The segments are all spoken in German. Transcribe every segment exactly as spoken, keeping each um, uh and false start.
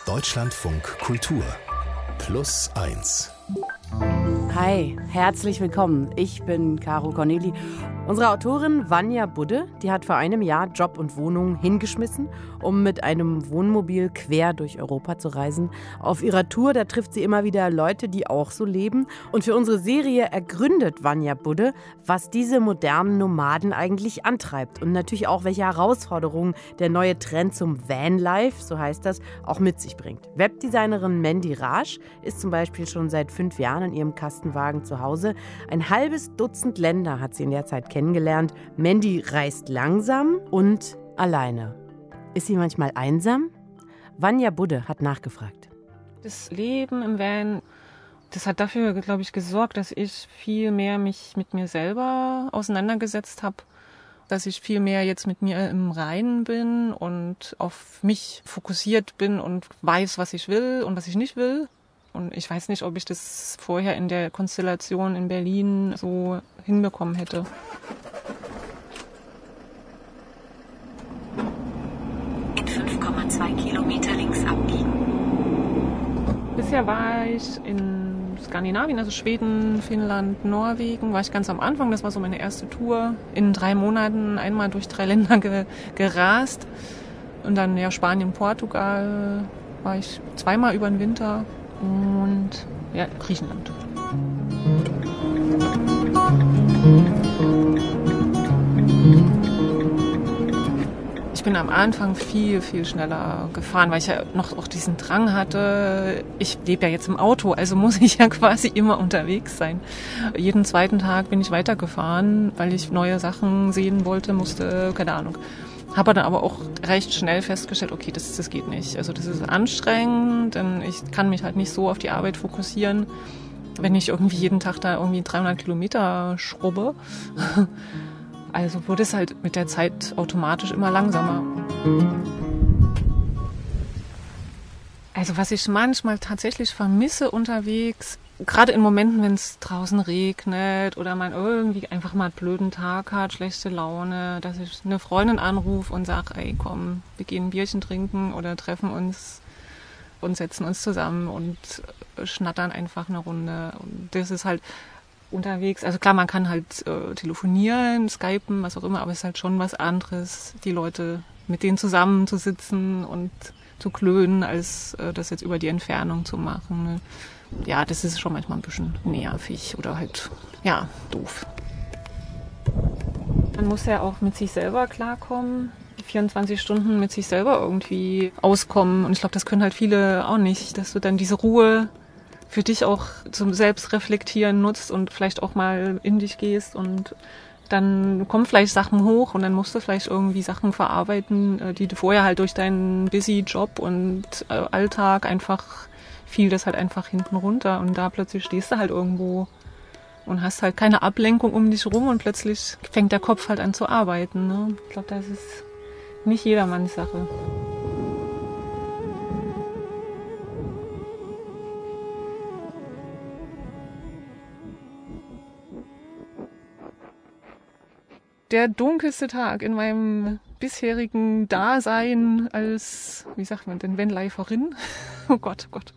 Deutschlandfunk Kultur Plus eins. Hi, herzlich willkommen. Ich bin Caro Corneli. Unsere Autorin Vanja Budde, die hat vor einem Jahr Job und Wohnung hingeschmissen, um mit einem Wohnmobil quer durch Europa zu reisen. Auf ihrer Tour, da trifft sie immer wieder Leute, die auch so leben. Und für unsere Serie ergründet Vanja Budde, was diese modernen Nomaden eigentlich antreibt. Und natürlich auch, welche Herausforderungen der neue Trend zum Vanlife, so heißt das, auch mit sich bringt. Webdesignerin Mandy Raasch ist zum Beispiel schon seit fünf Jahren in ihrem Kastenwagen zu Hause. Ein halbes Dutzend Länder hat sie in der Zeit kennengelernt. Mandy reist langsam und alleine. Ist sie manchmal einsam? Vanja Budde hat nachgefragt. Das Leben im Van, das hat dafür, glaube ich, gesorgt, dass ich viel mehr mich mit mir selber auseinandergesetzt habe. Dass ich viel mehr jetzt mit mir im Reinen bin und auf mich fokussiert bin und weiß, was ich will und was ich nicht will. Und ich weiß nicht, ob ich das vorher in der Konstellation in Berlin so hinbekommen hätte. In fünf Komma zwei Kilometer links abbiegen. Bisher war ich in Skandinavien, also Schweden, Finnland, Norwegen, war ich ganz am Anfang. Das war so meine erste Tour. In drei Monaten einmal durch drei Länder ge- gerast. Und dann ja Spanien, Portugal war ich zweimal über den Winter. Und ja, Griechenland. Ich bin am Anfang viel, viel schneller gefahren, weil ich ja noch auch diesen Drang hatte. Ich lebe ja jetzt im Auto, also muss ich ja quasi immer unterwegs sein. Jeden zweiten Tag bin ich weitergefahren, weil ich neue Sachen sehen wollte, musste, keine Ahnung. Habe dann aber auch recht schnell festgestellt, okay, das, das geht nicht. Also das ist anstrengend, denn ich kann mich halt nicht so auf die Arbeit fokussieren, wenn ich irgendwie jeden Tag da irgendwie dreihundert Kilometer schrubbe. Also wurde es halt mit der Zeit automatisch immer langsamer. Also was ich manchmal tatsächlich vermisse unterwegs, gerade in Momenten, wenn es draußen regnet oder man irgendwie einfach mal einen blöden Tag hat, schlechte Laune, dass ich eine Freundin anrufe und sage, ey komm, wir gehen ein Bierchen trinken oder treffen uns und setzen uns zusammen und schnattern einfach eine Runde. Und das ist halt unterwegs, also klar, man kann halt äh, telefonieren, skypen, was auch immer, aber es ist halt schon was anderes, die Leute mit denen zusammenzusitzen und zu klönen, als äh, das jetzt über die Entfernung zu machen. Ne? Ja, das ist schon manchmal ein bisschen nervig oder halt, ja, doof. Man muss ja auch mit sich selber klarkommen, vierundzwanzig Stunden mit sich selber irgendwie auskommen. Und ich glaube, das können halt viele auch nicht, dass du dann diese Ruhe für dich auch zum Selbstreflektieren nutzt und vielleicht auch mal in dich gehst und dann kommen vielleicht Sachen hoch und dann musst du vielleicht irgendwie Sachen verarbeiten, die du vorher halt durch deinen busy Job und Alltag einfach fiel das halt einfach hinten runter und da plötzlich stehst du halt irgendwo und hast halt keine Ablenkung um dich rum und plötzlich fängt der Kopf halt an zu arbeiten. Ne? Ich glaube, das ist nicht jedermanns Sache. Der dunkelste Tag in meinem bisherigen Dasein als, wie sagt man denn, Vanliferin, oh Gott, oh Gott,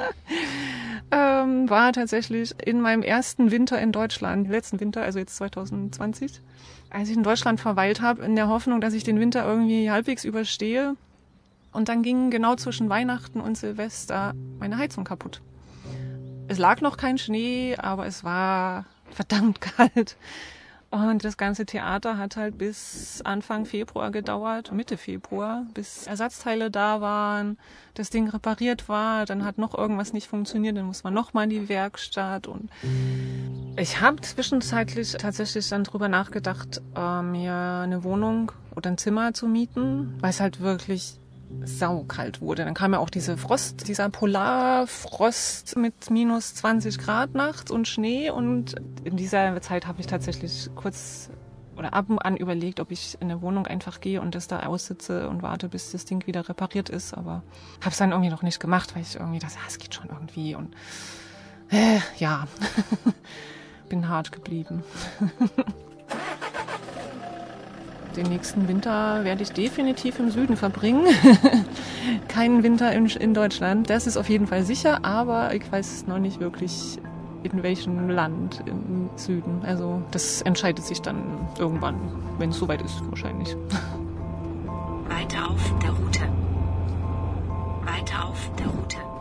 ähm, war tatsächlich in meinem ersten Winter in Deutschland, letzten Winter, also jetzt zwanzig zwanzig, als ich in Deutschland verweilt habe, in der Hoffnung, dass ich den Winter irgendwie halbwegs überstehe. Und dann ging genau zwischen Weihnachten und Silvester meine Heizung kaputt. Es lag noch kein Schnee, aber es war verdammt kalt. Und das ganze Theater hat halt bis Anfang Februar gedauert, Mitte Februar, bis Ersatzteile da waren, das Ding repariert war, dann hat noch irgendwas nicht funktioniert, dann muss man noch mal in die Werkstatt. Und ich habe zwischenzeitlich tatsächlich dann drüber nachgedacht, äh, mir eine Wohnung oder ein Zimmer zu mieten, weil es halt wirklich saukalt wurde. Dann kam ja auch diese Frost, dieser Polarfrost mit minus zwanzig Grad nachts und Schnee. Und in dieser Zeit habe ich tatsächlich kurz oder ab und an überlegt, ob ich in eine Wohnung einfach gehe und das da aussitze und warte, bis das Ding wieder repariert ist. Aber habe es dann irgendwie noch nicht gemacht, weil ich irgendwie dachte, ah, es geht schon irgendwie. Und äh, ja, bin hart geblieben. Den nächsten Winter werde ich definitiv im Süden verbringen. Keinen Winter in, in Deutschland. Das ist auf jeden Fall sicher, aber ich weiß noch nicht wirklich, in welchem Land im Süden. Also das entscheidet sich dann irgendwann, wenn es soweit ist, wahrscheinlich. Weiter auf der Route. Weiter auf der Route.